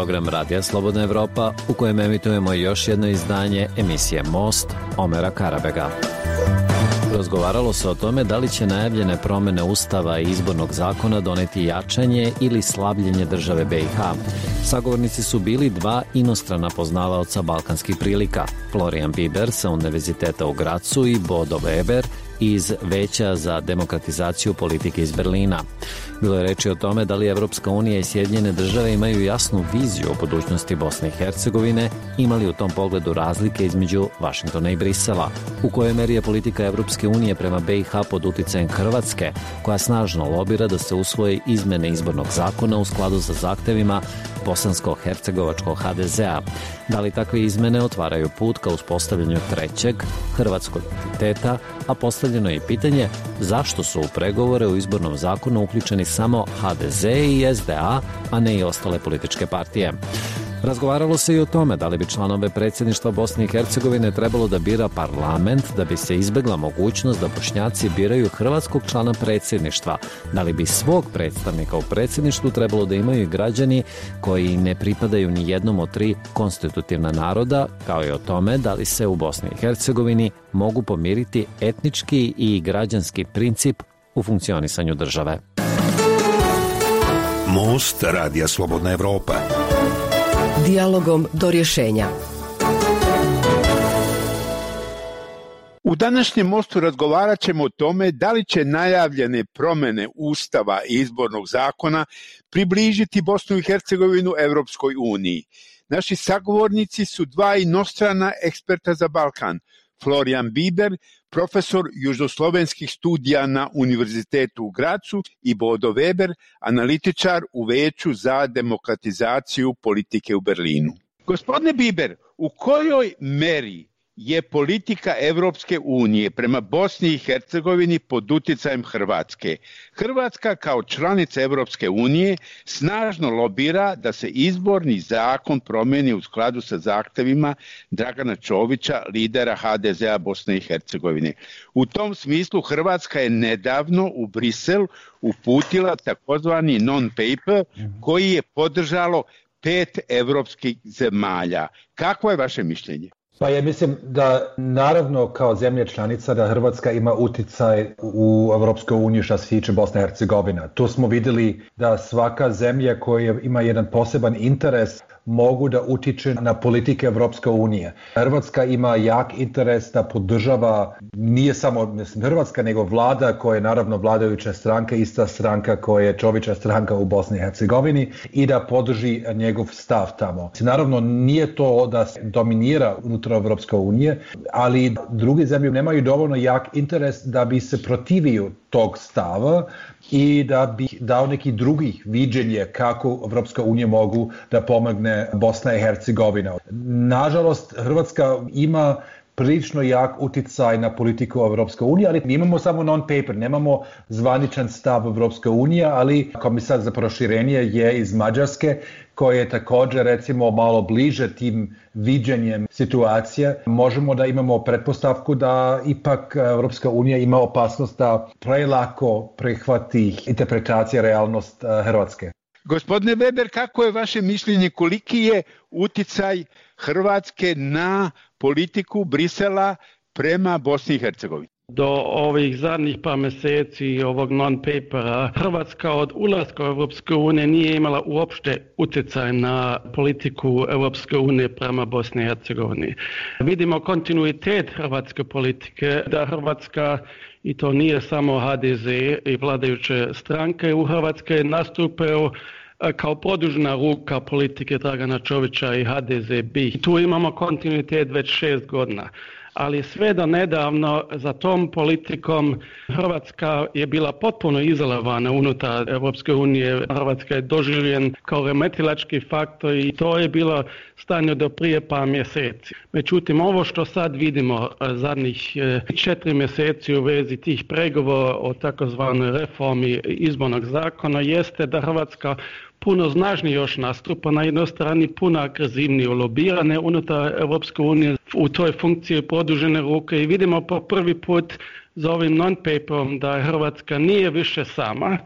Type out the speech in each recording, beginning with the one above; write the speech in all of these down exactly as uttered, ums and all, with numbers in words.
program Radija Slobodna Evropa u kojem emitujemo još jedno izdanje emisije Most Omera Karabega. Razgovaralo se o tome da li će najavljene promene Ustava i izbornog zakona doneti jačanje ili slabljenje države B i H. Sagovornici su bili dva inostrana poznavaoca balkanskih prilika, Florian Biber sa Univerziteta u Gracu i Bodo Weber iz Veća za demokratizaciju politike iz Berlina. Bilo je reči o tome da li Evropska unija i Sjedinjene države imaju jasnu viziju o budućnosti Bosne i Hercegovine, imali u tom pogledu razlike između Vašingtona i Brisela, u kojoj meri je politika Evropske unije prema B i H pod uticajem Hrvatske, koja snažno lobira da se usvoje izmene izbornog zakona u skladu sa zahtevima bosansko-hercegovačkog H D Z-a. Da li takve izmene otvaraju put ka uspostavljanju trećeg hrvatskog entiteta, a postavljeno je i pitanje zašto su u pregovore o izbornom zakonu uključeni samo H D Z i S D A, a ne i ostale političke partije. Razgovaralo se i o tome da li bi članove predsjedništva Bosne i Hercegovine trebalo da bira parlament da bi se izbegla mogućnost da Bošnjaci biraju hrvatskog člana predsjedništva, da li bi svog predstavnika u predsjedništvu trebalo da imaju i građani koji ne pripadaju ni jednom od tri konstitutivna naroda, kao i o tome da li se u Bosni i Hercegovini mogu pomiriti etnički i građanski princip u funkcionisanju države. Most Radija Slobodna Evropa. Dijalogom do rješenja. U današnjem mostu razgovarat ćemo o tome da li će najavljene promjene Ustava i izbornog zakona približiti Bosnu i Hercegovinu Evropskoj uniji. Naši sagovornici su dva inostrana eksperta za Balkan, Florian Biber, profesor južnoslovenskih studija na Univerzitetu u Gracu, i Bodo Weber, analitičar u Veću za demokratizaciju politike u Berlinu. Gospodine Biber, u kojoj meri je politika Evropske unije prema Bosni i Hercegovini pod uticajem Hrvatske? Hrvatska kao članica Evropske unije snažno lobira da se izborni zakon promijeni u skladu sa zahtevima Dragana Čovića, lidera H D Z-a Bosne i Hercegovine. U tom smislu Hrvatska je nedavno u Brisel uputila takozvani non-paper koji je podržalo pet evropskih zemalja. Kakvo je vaše mišljenje? Pa ja mislim da naravno kao zemlja članica da Hrvatska ima uticaj u Evropskoj uniji što se tiče Bosne i Hercegovine. Tu smo vidjeli da svaka zemlja koja ima jedan poseban interes mogu da utiče na politike Evropske unije. Hrvatska ima jak interes da podržava, nije samo mislim, Hrvatska, nego vlada koja je naravno vladajuća stranka, ista stranka koja je Čovića stranka u Bosni i Hercegovini, i da podrži njegov stav tamo. Naravno nije to da se dominira unutar Evropske unije, ali druge zemlje nemaju dovoljno jak interes da bi se protivio tog stava i da bi dao neki drugi viđenje kako Evropska unija mogu da pomogne Bosna i Hercegovina. Nažalost, Hrvatska ima prilično jak uticaj na politiku Evropske unije, ali mi imamo samo non-paper, nemamo zvaničan stav Evropske unije, ali komisar za proširenje je iz Mađarske, koji je također recimo malo bliže tim viđenjem situacije. Možemo da imamo pretpostavku da ipak Evropska unija ima opasnost da prelako prihvati interpretacija realnost Hrvatske. Gospodine Weber, kako je vaše mišljenje, koliki je uticaj Hrvatske na politiku Brisela prema Bosni i Hercegovini? Do ovih zadnjih par mjeseci ovog non-papera Hrvatska od ulaska u Europsku uniju nije imala uopšte utjecaj na politiku Europske unije prema Bosni i Hercegovini. Vidimo kontinuitet hrvatske politike, da Hrvatska, i to nije samo H D Z i vladajuće stranke u Hrvatskoj, nastupaju kao produžena ruka politike Dragana Čovića i H D Z B. Tu imamo kontinuitet već šest godina. Ali sve do nedavno za tom politikom Hrvatska je bila potpuno izolovana unutar Europske unije. Hrvatska je doživljen kao remetilački faktor i to je bilo stanje do prije par mjeseci. Međutim, ovo što sad vidimo zadnjih četiri mjeseci u vezi tih pregovora o takozvanoj reformi izbornog zakona jeste da Hrvatska puno snažnije još nastupa, na jednoj strani puno agresivnije lobirane unutar Europske unije u toj funkciji produžene ruke i vidimo po prvi put za ovim non-paperom da Hrvatska nije više sama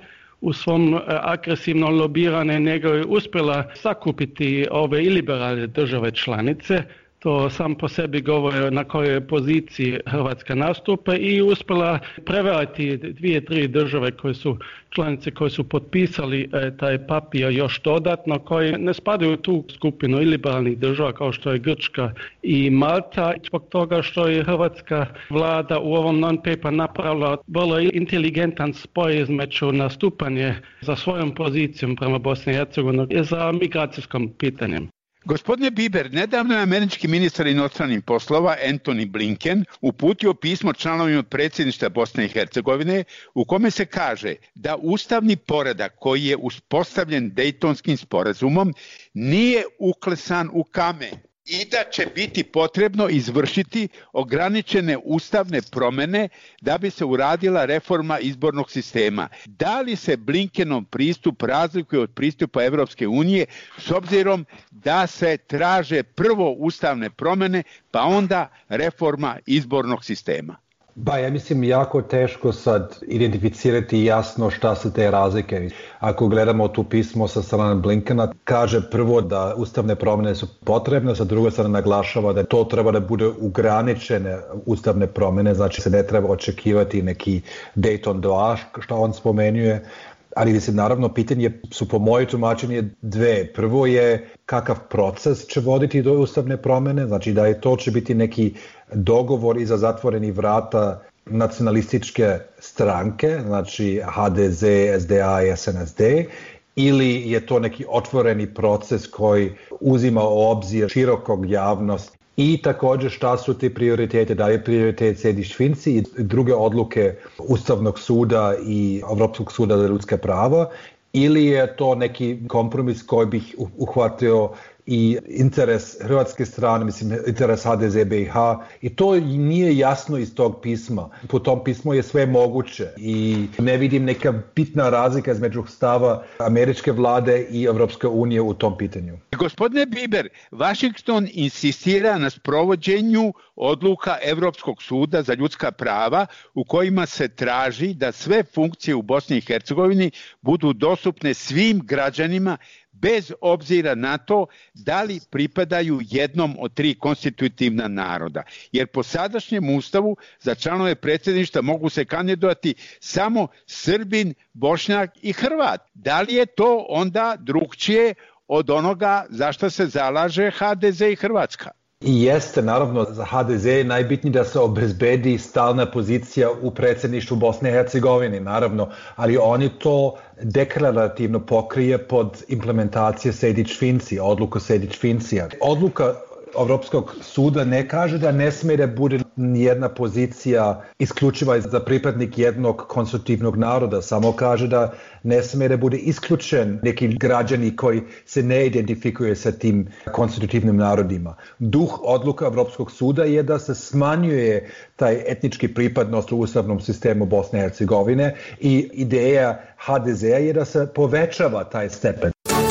u svom agresivnom lobiranju, nego je uspjela sakupiti ove iliberalne države članice. To sam po sebi govori na kojoj poziciji Hrvatska nastupa i uspjela prevariti dvije, tri države koje su članice koje su potpisali taj papir još dodatno, koji ne spadaju u tu skupinu iliberalnih država kao što je Grčka i Malta. Zbog toga što je hrvatska vlada u ovom non-paper napravila vrlo inteligentan spoj između nastupanje za svojom pozicijom prema Bosni i Hercegovini i za migracijskom pitanjem. Gospodine Biber, nedavno je američki ministar inostranih poslova Antony Blinken uputio pismo članovima predsjedništva Bosne i Hercegovine u kome se kaže da ustavni poredak koji je uspostavljen Dejtonskim sporazumom nije uklesan u kamen i da će biti potrebno izvršiti ograničene ustavne promjene da bi se uradila reforma izbornog sistema. Da li se Blinkenov pristup razlikuje od pristupa Evropske unije s obzirom da se traže prvo ustavne promjene pa onda reforma izbornog sistema? Ba, ja mislim jako teško sad identificirati jasno šta su te razlike. Ako gledamo tu pismo sa strane Blinkena, kaže prvo da ustavne promjene su potrebne, sa druge strane naglašava da to treba da bude ograničene ustavne promjene, znači se ne treba očekivati neki Dayton dva, što on spomenuje. Ali mislim, naravno, pitanje su po moje tumačenje dve. Prvo je kakav proces će voditi do ustavne promjene, znači da je to će biti neki dogovor iza zatvorenih vrata nacionalističke stranke, znači H D Z, S D A i S N S D, ili je to neki otvoreni proces koji uzima u obzir širokog javnost. I također šta su ti prioritete, da je prioritet Sejdić Finci i druge odluke Ustavnog suda i Europskog suda za ljudska prava, ili je to neki kompromis koji bih uhvatio i interes hrvatske strane, mislim interes H D Z B i H, i to nije jasno iz tog pisma. Po tom pismu je sve moguće i ne vidim neka bitna razlika između stava američke vlade i Evropske unije u tom pitanju. Gospodine Biber, Washington insistira na sprovođenju odluka Evropskog suda za ljudska prava u kojima se traži da sve funkcije u Bosni i Hercegovini budu dostupne svim građanima bez obzira na to da li pripadaju jednom od tri konstitutivna naroda. Jer po sadašnjem ustavu za članove predsjedništva mogu se kandidovati samo Srbin, Bošnjak i Hrvat. Da li je to onda drukčije od onoga za što se zalaže H D Z i Hrvatska? I jeste, naravno, za H D Z je najbitnije da se obezbedi stalna pozicija u predsjedništvu Bosne i Hercegovine, naravno, ali oni to deklarativno pokrije pod implementacije Sejdić-Finci, odluku Sejdić-Fincija. Odluka Evropskog suda ne kaže da ne smije da bude jedna pozicija isključiva za pripadnik jednog konstitutivnog naroda, samo kaže da ne smije da bude isključen neki građani koji se ne identifikuje sa tim konstitutivnim narodima. Duh odluka Evropskog suda je da se smanjuje taj etnički pripadnost u ustavnom sistemu Bosne i Hercegovine i ideja H D Z-a je da se povećava taj stepen.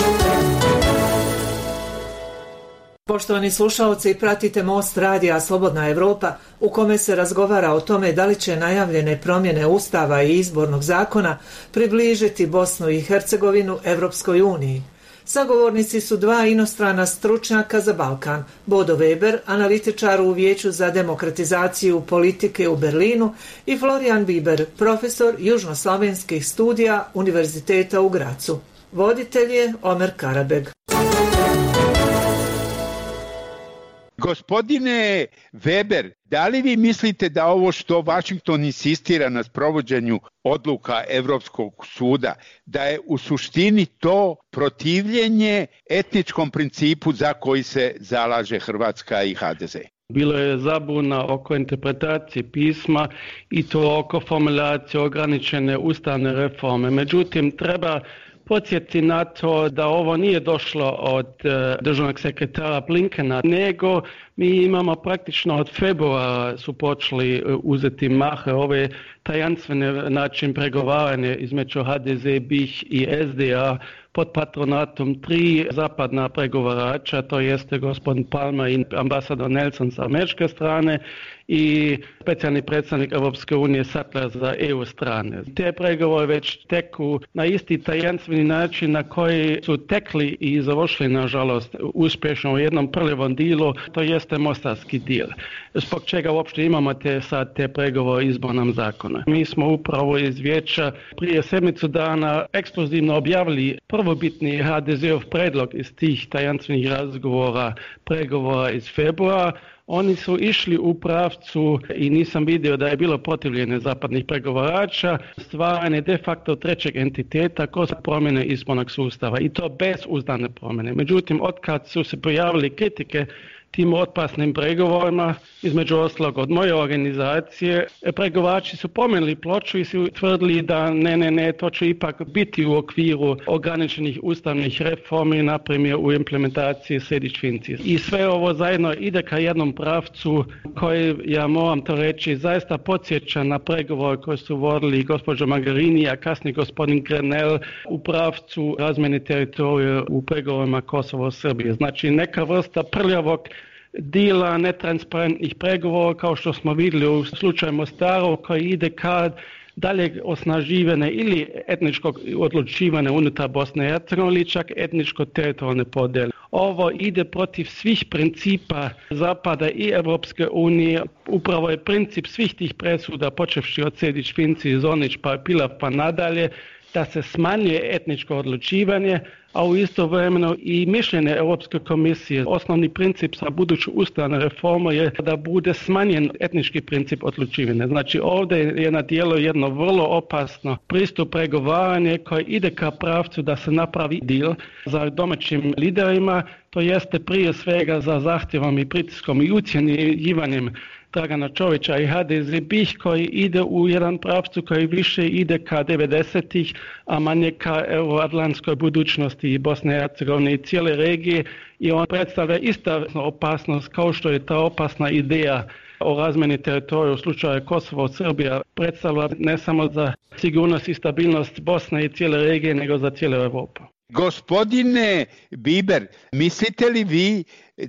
Poštovani slušalci, pratite Most radija Slobodna Evropa u kome se razgovara o tome da li će najavljene promjene Ustava i izbornog zakona približiti Bosnu i Hercegovinu Evropskoj uniji. Sagovornici su dva inostrana stručnjaka za Balkan, Bodo Weber, analitičar u Vijeću za demokratizaciju politike u Berlinu, i Florian Biber, profesor južnoslovenskih studija Univerziteta u Gracu. Voditelj je Omer Karabeg. Gospodine Weber, da li vi mislite da ovo što Washington insistira na sprovođenju odluka Evropskog suda, da je u suštini to protivljenje etničkom principu za koji se zalaže Hrvatska i H D Z? Bilo je zabuna oko interpretacije pisma i to oko formulacije ograničene ustavne reforme. Međutim, treba podsjeti na to da ovo nije došlo od uh, državnog sekretara Blinkena, nego mi imamo praktično od februara su počeli uh, uzeti mahe ove tajanstvene način pregovaranja između H D Z, B I H i S D A pod patronatom tri zapadna pregovarača, to jeste gospodin Palma i ambasador Nelson sa američke strane i specijalni predstavnik Europske unije Sattler za E U strane. Te pregovore već teku na isti tajanstveni način na koji su tekli i završili, nažalost, uspješno u jednom prljavom dilu, to jeste mostarski dil. Zbog čega uopšte imamo te sad te pregovore o izbornom zakonu. Mi smo upravo iz vijeća prije sedmicu dana ekskluzivno objavili prvobitni ha de zeov predlog iz tih tajanstvenih razgovora, pregovora iz februara. Oni su išli u pravcu i nisam vidio da je bilo protivljenje zapadnih pregovarača, stvaranje de facto trećeg entiteta kroz promjene izbornog sustava i to bez ustavne promjene. Međutim, otkad su se pojavili kritike tim otpasnim pregovorima, između ostalog od moje organizacije, pregovarači su pomenuli ploču i su tvrdili da ne, ne, ne, to će ipak biti u okviru ograničenih ustavnih reformi, na primjer u implementaciji sedić finci. I sve ovo zajedno ide ka jednom pravcu koji, ja moram to reći, zaista podsjeća na pregovore koje su vodili gospođa Magarini, a kasnije gospodin Grenell u pravcu razmjene teritorija u pregovorima Kosovo-Srbije. Znači neka vrsta prljavog dila netransparentnih pregovora kao što smo vidjeli u slučaju Mostara koji ide kad dalje osnaživane ili etničkog odlučivanja unutar Bosne i Hercegovine ili čak etničko-teritorijalne podjele. Ovo ide protiv svih principa Zapada i Europske unije. Upravo je princip svih tih presuda, počevši od Sejdić-Finci, Zonić, pa Pilav pa nadalje, da se smanjuje etničko odlučivanje, a u istovremeno i mišljenje Europske komisije. Osnovni princip sa buduću ustavnu reformu je da bude smanjen etnički princip odlučivanja. Znači ovdje je na dijelu jedno vrlo opasno pristup pregovaranje koji ide ka pravcu da se napravi deal za domaćim liderima, to jeste prije svega za zahtjevom i pritiskom i ucjenjivanjem Dragana Čovića i ha de ze BiH koji ide u jedan pravcu koji više ide ka devedesetih, a manje ka euroatlantskoj budućnosti i Bosne i Hercegovine i cijele regije i on predstavlja isto opasnost kao što je ta opasna ideja o razmjeni teritorija u slučaju Kosovo Srbija predstavlja ne samo za sigurnost i stabilnost Bosne i cijele regije, nego za cijelu Europu. Gospodine Biber, mislite li vi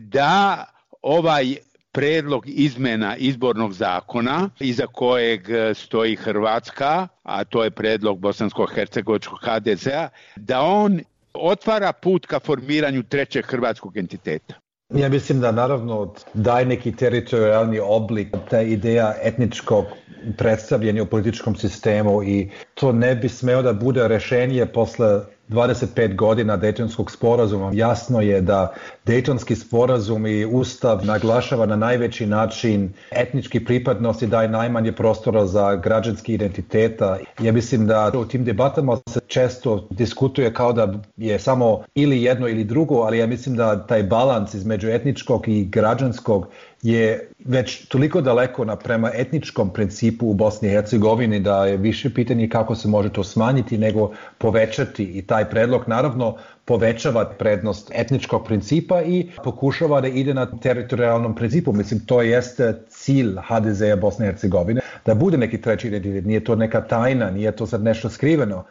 da ovaj predlog izmjena izbornog zakona iza kojeg stoji Hrvatska, a to je predlog bosansko-hercegovačkog ha de zea, da on otvara put ka formiranju trećeg hrvatskog entiteta? Ja mislim da naravno daje neki teritorijalni oblik, ta ideja etničkog predstavljanja u političkom sistemu i to ne bi smeo da bude rešenje posle dvadeset pet godina Dejtonskog sporazuma. Jasno je da Dejtonski sporazum i Ustav naglašava na najveći način etnički pripadnost i daje najmanje prostora za građanski identiteta. Ja mislim da u tim debatama se često diskutuje kao da je samo ili jedno ili drugo, ali ja mislim da taj balans između etničkog i građanskog je već toliko daleko na prema etničkom principu u Bosni i Hercegovini da je više pitanje kako se može to smanjiti nego povećati i taj predlog naravno povećava prednost etničkog principa i pokušava da ide na teritorijalnom principu. Mislim, to jeste cilj ha de zea Bosne i Hercegovine, da bude neki treći identitet, nije to neka tajna, nije to sad nešto skriveno.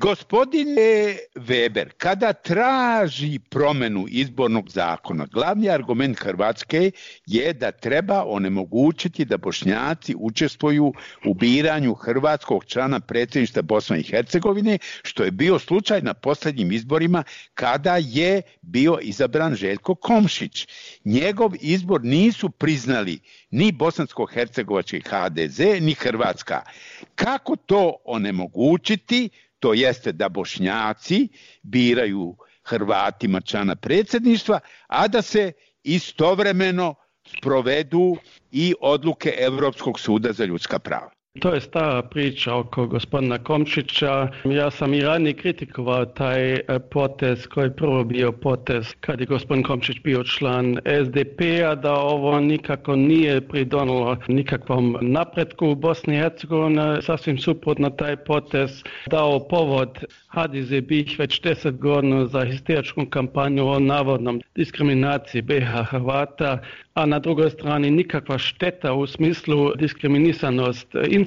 Gospodine Weber, kada traži promjenu izbornog zakona, glavni argument Hrvatske je da treba onemogućiti da Bošnjaci učestvuju u biranju hrvatskog člana predsjedništva Bosne i Hercegovine, što je bio slučaj na posljednjim izborima kada je bio izabran Željko Komšić. Njegov izbor nisu priznali ni bosansko-hercegovački ha de ze, ni Hrvatska. Kako to onemogućiti? To jeste da Bošnjaci biraju Hrvatima člana predsjedništva, a da se istovremeno sprovedu i odluke Europskog suda za ljudska prava. To je stara priča oko gospodina Komšića. Ja sam i ranije kritikovao taj potez koji je prvo bio potez kad je gospodin Komšić bio član es de pe-a, da ovo nikako nije pridonilo nikakvom napretku u Bosni i Hercegovini. Sasvim suprotno taj potez dao povod ha de ze BiH već deset godina za histeričku kampanju o navodnom diskriminaciji be ha Hrvata, a na drugoj strani nikakva šteta u smislu diskriminisanost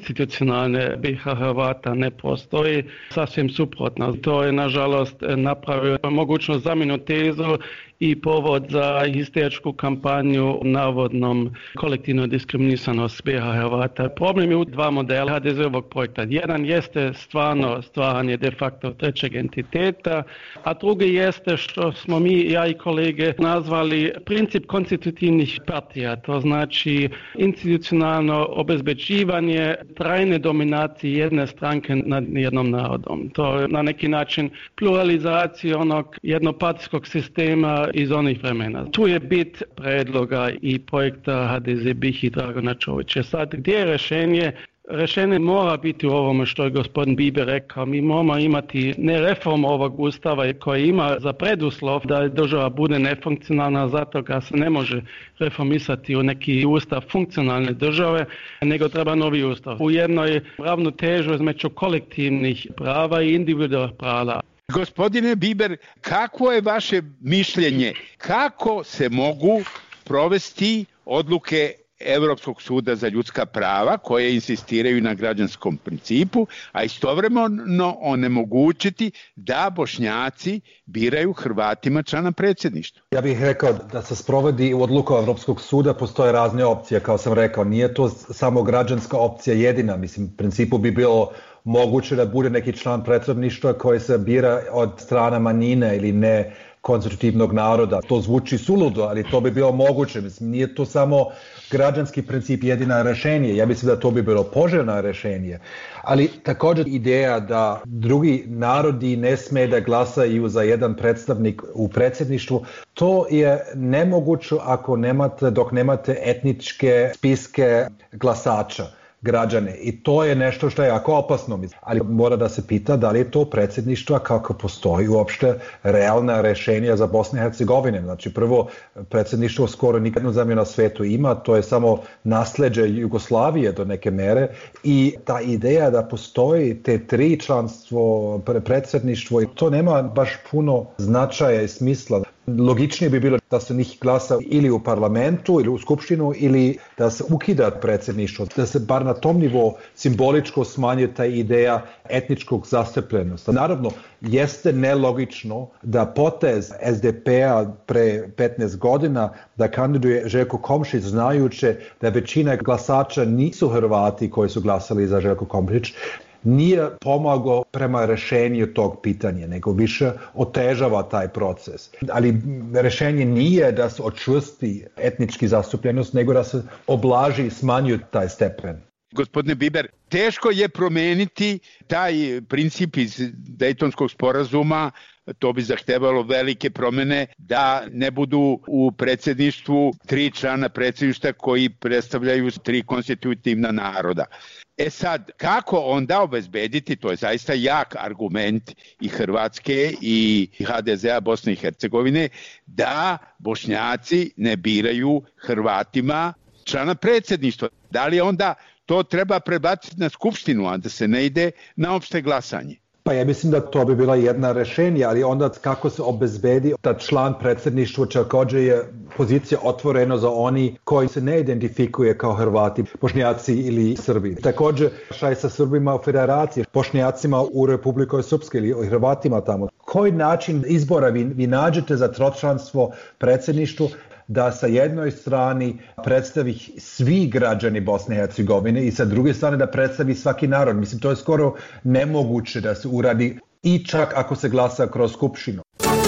institucionalne B iH Hrvata ne postoji, sasvim suprotno. To je nažalost napravio mogućnost zamjenu tezu i povod za histeričku kampanju navodnom kolektivnoj diskriminisanost B iH Hrvata. Problem je u dva modela H D Z-ovog projekta. Jedan jeste stvarno stvaranje de facto trećeg entiteta, a drugi jeste što smo mi, ja i kolege, nazvali princip konstitutivnih partija. To znači institucionalno obezbeđivanje trajne dominacije jedne stranke nad jednom narodom. To je na neki način pluralizacija onog jednopartijskog sistema iz onih vremena. Tu je bit predloga i projekta H D Z B iH i Dragana Čovića. Sad, gdje je rješenje? Rješenje mora biti u ovome što je gospodin Biber rekao. Mi moramo imati ne reformu ovog ustava koja ima za preduslov da država bude nefunkcionalna, zato ga se ne može reformisati u neki ustav funkcionalne države, nego treba novi ustav. U jednoj ravnotežu između kolektivnih prava i individualnih prava. Gospodine Biber, kako je vaše mišljenje? Kako se mogu provesti odluke Europskog suda za ljudska prava koje insistiraju na građanskom principu, a istovremeno onemogućiti da Bošnjaci biraju Hrvatima člana predsjedništva? Ja bih rekao da se sprovodi u odluku Europskog suda, postoje razne opcije, kao sam rekao, nije to samo građanska opcija jedina, mislim, u principu bi bilo moguće da bude neki član predsjedništva koji se bira od strane manjine ili ne konstitutivnog naroda. To zvuči suludo, ali to bi bilo moguće. Mislim, nije to samo građanski princip jedina rješenje. Ja mislim da to bi bilo poželjno rješenje. Ali također ideja da drugi narodi ne smije da glasaju za jedan predstavnik u predsjedništvu, to je nemoguće ako nemate, dok nemate etničke spiske glasača. Građane. I to je nešto što je jako opasno. Ali mora da se pita da li je to predsjedništva kako postoji uopšte realna rješenja za Bosnu i Hercegovinu. Znači prvo, predsjedništvo skoro nikadnu zemlju na svetu ima, to je samo nasleđe Jugoslavije do neke mere i ta ideja da postoji te tri članstvo predsjedništvo, to nema baš puno značaja i smisla. Logičnije bi bilo da se njih glasa ili u parlamentu ili u skupštinu ili da se ukida predsjedništvo, da se bar na tom nivou simboličko smanji ta ideja etničkog zastupljenosti. Naravno, jeste nelogično da potez S D P-a pre petnaest godina da kandiduje Željko Komšić znajući da većina glasača nisu Hrvati koji su glasali za Željko Komšić, nije pomagao prema rješenju tog pitanja, nego više otežava taj proces. Ali rješenje nije da se očvrsti etnički zastupljenost, nego da se oblaži i smanjuje taj stepen. Gospodine Biber, teško je promijeniti taj princip iz Dejtonskog sporazuma, to bi zahtevalo velike promjene da ne budu u predsjedništvu tri člana predsjedništva koji predstavljaju tri konstitutivna naroda. E sad, kako onda obezbediti, to je zaista jak argument i Hrvatske i H D Z-a Bosne i Hercegovine, da Bošnjaci ne biraju Hrvatima člana predsjedništva. Da li onda to treba prebaciti na skupštinu, a da se ne ide na opšte glasanje? Pa ja mislim da to bi bila jedna rješenja, ali onda kako se obezbedi da član predsjedništva također je pozicija otvorena za oni koji se ne identifikuje kao Hrvati, Bošnjaci ili Srbi. Također šta je sa Srbima u federaciji, Bošnjacima u Republikoj Srpskoj ili Hrvatima tamo. Koji način izbora vi, vi nađete za tročlanstvo predsjedništvu da sa jednoj strani predstavi svi građani Bosne i Hercegovine i sa druge strane da predstavi svaki narod. Mislim, to je skoro nemoguće da se uradi i čak ako se glasa kroz skupštinu.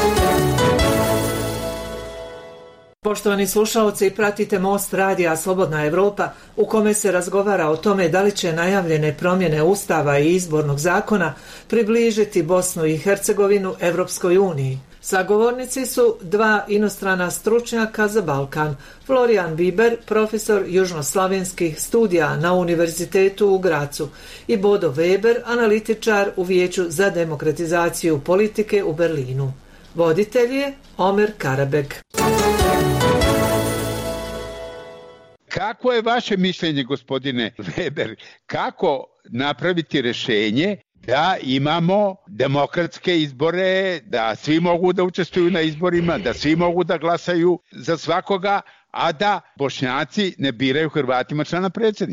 Poštovani slušalci, pratite Most radija Slobodna Evropa u kome se razgovara o tome da li će najavljene promjene Ustava i izbornog zakona približiti Bosnu i Hercegovinu Evropskoj uniji. Sagovornici su dva inostrana stručnjaka za Balkan, Florijan Biber, profesor južnoslavenskih studija na Univerzitetu u Gracu i Bodo Weber, analitičar u Vijeću za demokratizaciju politike u Berlinu. Voditelj je Omer Karabeg. Kako je vaše mišljenje, gospodine Weber, kako napraviti rješenje da imamo demokratske izbore, da svi mogu da učestvuju na izborima, da svi mogu da glasaju za svakoga, a da Bošnjaci ne biraju Hrvatima člana predsjedništva?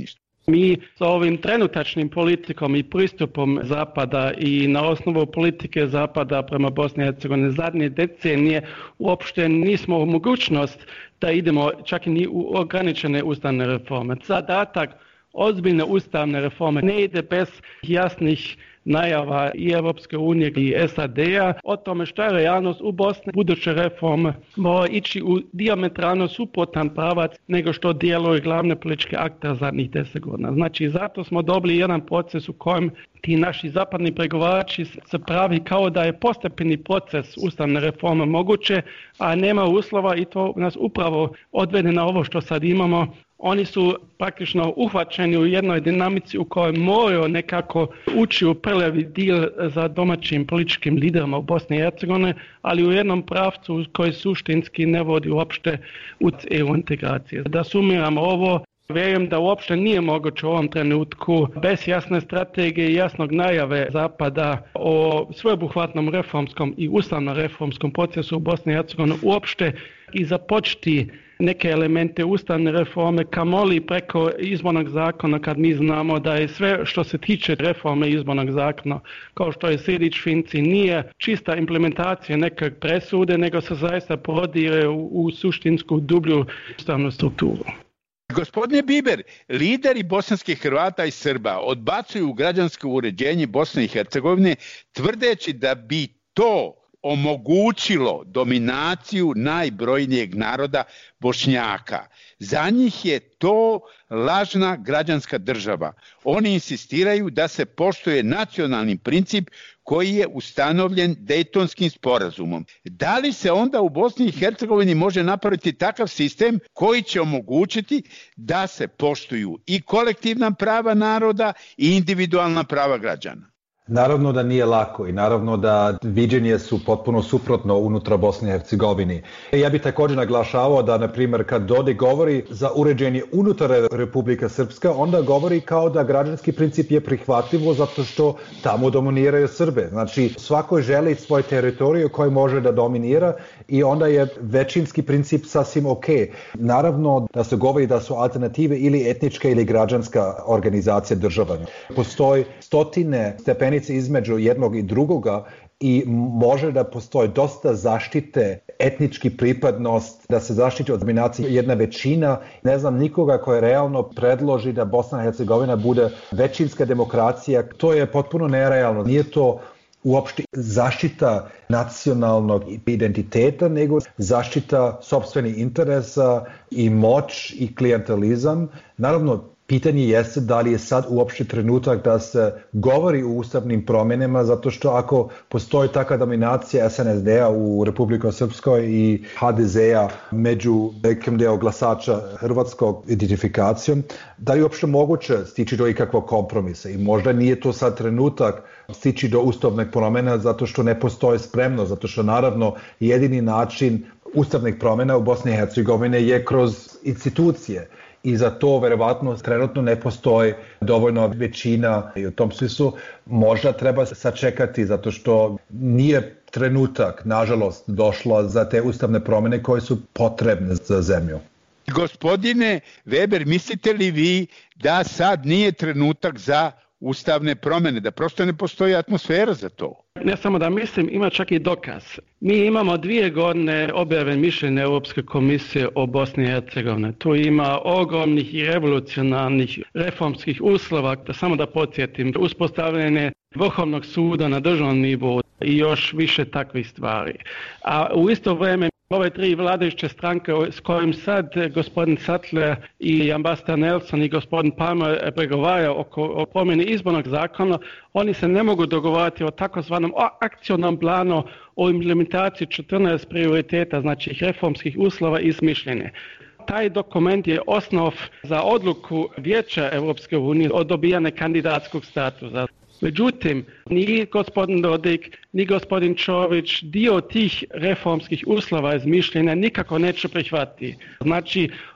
Mi sa ovim trenutačnim politikom i pristupom Zapada i na osnovu politike Zapada prema Bosni i Hercegovini zadnje decenije uopšte nismo u mogućnost da idemo čak i ni u ograničene ustavne reforme. Zadatak ozbiljne ustavne reforme ne ide bez jasnih najava i Europske unije i S A D-a o tome što je realnost u Bosni. Buduće reforme mora ići u dijametralno suprotan pravac nego što djeluju glavne političke aktere zadnjih deset godina. Znači, zato smo dobili jedan proces u kojem ti naši zapadni pregovarači se pravi kao da je postepeni proces ustavne reforme moguće, a nema uslova i to nas upravo odvede na ovo što sad imamo. Oni su praktično uhvaćeni u jednoj dinamici u kojoj moraju nekako ući u prljavi dil za domaćim političkim liderima u Bosni i Hercegovini, ali u jednom pravcu koji suštinski ne vodi uopšte u E U integracije. Da sumiramo ovo, vjerujem da uopšte nije moguće u ovom trenutku bez jasne strategije i jasnog najave Zapada o sveobuhvatnom reformskom i ustavno reformskom procesu u Bosni i Hercegovini uopšte i započeti neke elemente ustavne reforme, kamoli preko izbornog zakona, kad mi znamo da je sve što se tiče reforme izbornog zakona, kao što je Sejdić-Finci, nije čista implementacija neke presude, nego se zaista prodire u, u suštinsku dublju ustavnu strukturu. Gospodine Biber, lideri bosanskih Hrvata i Srba odbacuju građansko uređenje Bosne i Hercegovine tvrdeći da bi to omogućilo dominaciju najbrojnijeg naroda Bošnjaka. Za njih je to lažna građanska država. Oni insistiraju da se poštuje nacionalni princip koji je ustanovljen Dejtonskim sporazumom. Da li se onda u Bosni i Hercegovini može napraviti takav sistem koji će omogućiti da se poštuju i kolektivna prava naroda i individualna prava građana? Naravno da nije lako i naravno da viđenje su potpuno suprotno unutra Bosne i Hercegovini. Ja bih također naglašavao da, na primjer, kad Dodik govori za uređenje unutar Republika Srpska, onda govori kao da građanski princip je prihvatljivo zato što tamo dominiraju Srbe. Znači, svako želi svoj teritoriju koji može da dominira i onda je većinski princip sasvim ok. Naravno da se govori da su alternative ili etnička ili građanska organizacija država. Postoji stotine stepenica između jednog i drugoga i može da postoji dosta zaštite etnički pripadnost, da se zaštiti od dominacije jedna većina. Ne znam nikoga koji realno predloži da Bosna i Hercegovina bude većinska demokracija. To je potpuno nerealno. Nije to uopšte zaštita nacionalnog identiteta, nego zaštita sopstvenih interesa i moć i klijentelizam. Naravno, pitanje jeste da li je sad uopšte trenutak da se govori o ustavnim promjenama, zato što ako postoji takva dominacija S N S D-a u Republiku Srpskoj i H D Z-a među nekim deo glasača hrvatskog identifikacijom, da li je uopšte moguće stići do ikakvog kompromisa? I možda nije to sad trenutak stići do ustavnih promjena zato što ne postoji spremnost, zato što naravno jedini način ustavnih promjena u Bosni i Hercegovini je kroz institucije. I za to verovatno trenutno ne postoji dovoljno većina i u tom smislu možda treba sačekati zato što nije trenutak, nažalost, došlo za te ustavne promjene koje su potrebne za zemlju. Gospodine Weber, mislite li vi da sad nije trenutak za ustavne promjene, da prosto ne postoji atmosfera za to? Ne samo da mislim, ima čak i dokaz. Mi imamo dvije godine objave mišljenja Europske komisije o Bosni i Hercegovini. Tu ima ogromnih i revolucionarnih reformskih uslova, da samo da podsjetim, uspostavljanje Vrhovnog suda na državnom nivou i još više takvih stvari. A u isto vrijeme ove tri vladajuće stranke s kojim sad gospodin Sattler i ambasador Nelson i gospodin Palmer pregovaraju oko o promjeni izbornog zakona, oni se ne mogu dogovarati o takozvanom akcionom planu o implementaciji četrnaest prioriteta, znači reformskih uslova iz mišljenja. Taj dokument je osnov za odluku Vijeća Europske unije o dobijanju kandidatskog statusa. Međutim, ni gospodin Dodik, ni gospodin Čović dio tih reformskih uslova iz mišljenja nikako neće prihvatiti. Znači,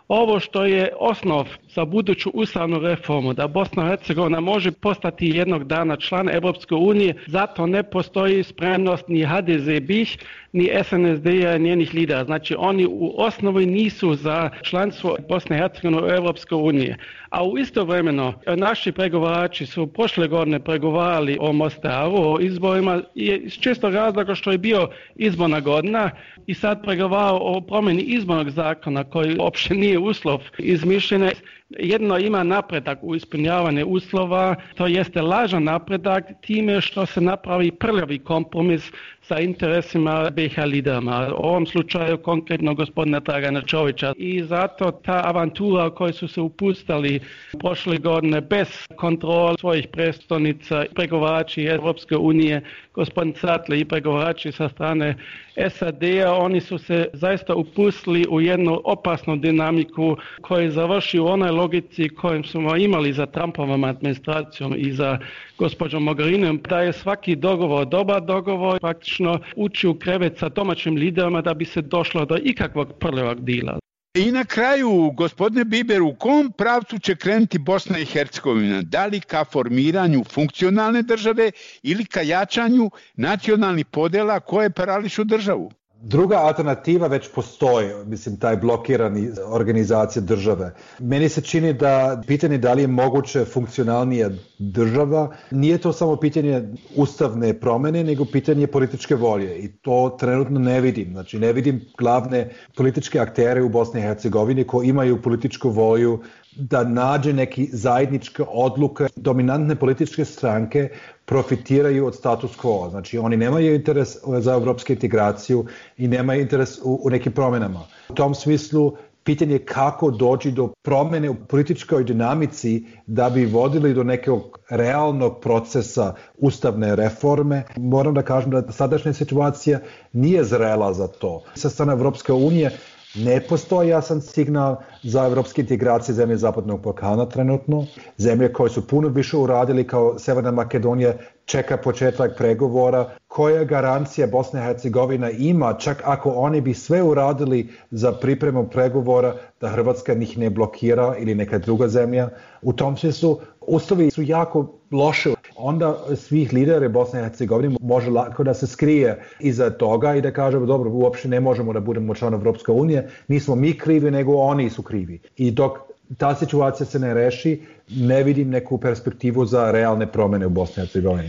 Ovo što je osnov za buduću ustavnu reformu, da Bosna i Hercegovina može postati jednog dana član Europske unije, zato ne postoji spremnost ni ha de ze BiH, ni es en es de-a, njenih lidera. Znači oni u osnovi nisu za članstvo Bosne i Hercegovine u Europske unije. A u istovremeno naši pregovarači su prošle godine pregovarali o Mostaru, o izborima, iz često razloga što je bio izborna godina i sad pregovarao o promjeni izbornog zakona koji uopće nije uslov izmišljene. Jedno ima napredak u ispunjavanju uslova, to jeste lažan napredak time što se napravi prljavi kompromis sa interesima be ha liderima, u ovom slučaju konkretno gospodina Dragana Čovića. I zato ta avantura u kojoj su se upustali prošle godine bez kontrola svojih predstavnica, pregovarači Europske unije, gospodin Sattler i pregovarači sa strane es a de-a, oni su se zaista upustili u jednu opasnu dinamiku koja završi u onoj logici kojom smo imali za Trumpovom administracijom i za gospođom Mogherinom, da je svaki dogovor dobar dogovor, praktično ući u krevet sa domaćim liderima da bi se došlo do ikakvog prljavog dila. I na kraju, gospodine Biber, u kom pravcu će krenuti Bosna i Hercegovina? Da li ka formiranju funkcionalne države ili ka jačanju nacionalnih podjela koje parališu državu? Druga alternativa već postoji, mislim, taj blokirani organizacije države. Meni se čini da pitanje da li je moguće funkcionalnija država, nije to samo pitanje ustavne promjene, nego pitanje političke volje. I to trenutno ne vidim. Znači, ne vidim glavne političke aktere u Bosni i Hercegovini koji imaju političku volju da nađe neki zajedničke odluke. Dominantne političke stranke profitiraju od status quo. Znači, oni nemaju interes za evropsku integraciju i nemaju interes u, u nekim promjenama. U tom smislu, pitanje kako doći do promjene u političkoj dinamici da bi vodili do nekog realnog procesa ustavne reforme. Moram da kažem da sadašnja situacija nije zrela za to. Sa strane Evropske unije ne postoji jasan signal za evropske integracije zemlje Zapadnog Balkana trenutno. Zemlje koje su puno više uradili kao Severna Makedonija čeka početak pregovora. Koja garancija Bosna i Hercegovina ima, čak ako oni bi sve uradili za pripremu pregovora, da Hrvatska njih ne blokira ili neka druga zemlja? U tom smislu ustavi su jako loše. Onda svih lidera Bosne i Hercegovine može lako da se skrije iza toga i da kaže dobro, uopšte ne možemo da budemo član Evropske unije, nismo mi krivi, nego oni su krivi. I dok ta situacija se ne reši, ne vidim neku perspektivu za realne promjene u Bosni i Hercegovini.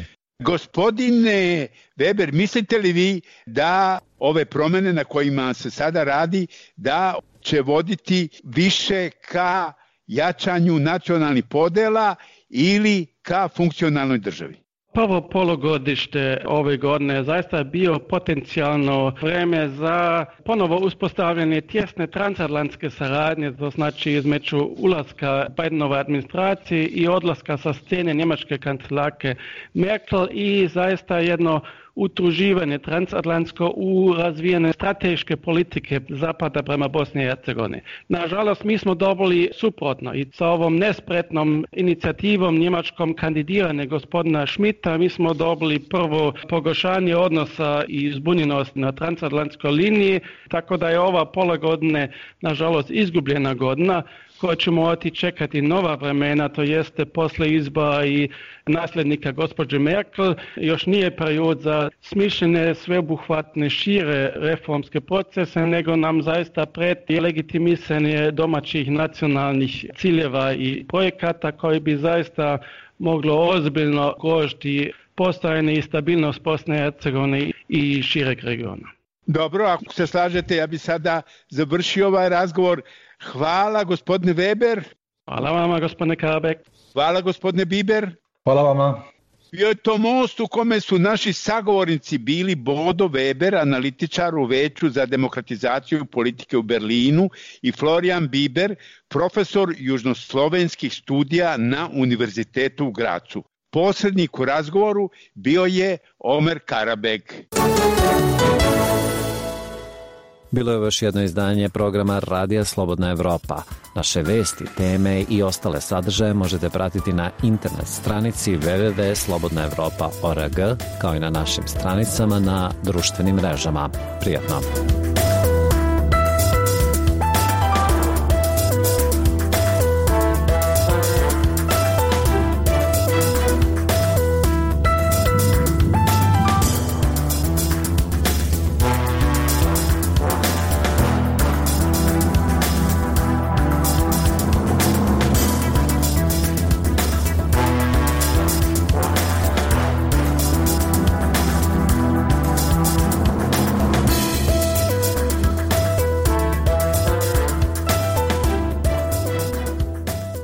Gospodine Weber, mislite li vi da ove promjene na kojima se sada radi, da će voditi više ka jačanju nacionalnih podjela ili ka funkcionalnoj državi? Prvo polugodište ove godine zaista je bio potencijalno vreme za ponovo uspostavljanje tjesne transatlantske saradnje, to znači između ulaska Bidenove administracije i odlaska sa scene njemačke kancelarke Merkel i zaista jedno utruživanje transatlantsko u razvijene strateške politike Zapada prema Bosni i Hercegovini. Nažalost, mi smo dobili suprotno i sa ovom nespretnom inicijativom njemačkom kandidiranja gospodina Schmidta mi smo dobili prvo pogoršanje odnosa i zbunjenost na transatlantskoj liniji, tako da je ova pola godine nažalost izgubljena godina koja će morati čekati nova vremena, to jeste posle izbora i nasljednika gospođe Merkel. Još nije period za smišljene, sveobuhvatne, šire reformske procese, nego nam zaista preti legitimisanje domaćih nacionalnih ciljeva i projekata koji bi zaista moglo ozbiljno ugrožiti postojanje i stabilnost Bosne i Hercegovine i šireg regiona. Dobro, ako se slažete, ja bi sada završio ovaj razgovor. Hvala gospodine Weber. Hvala vama gospodine Karabek. Hvala gospodine Biber. Hvala vama. Bio je to most u kome su naši sagovornici bili Bodo Weber, analitičar u Veću za demokratizaciju politike u Berlinu, i Florian Biber, profesor južnoslovenskih studija na Univerzitetu u Gracu. Posrednik u razgovoru bio je Omer Karabek. Bilo je još jedno izdanje programa Radija Slobodna Evropa. Naše vesti, teme i ostale sadržaje možete pratiti na internet stranici w w w tačka slobodna evropa tačka org kao i na našim stranicama na društvenim mrežama. Prijatno!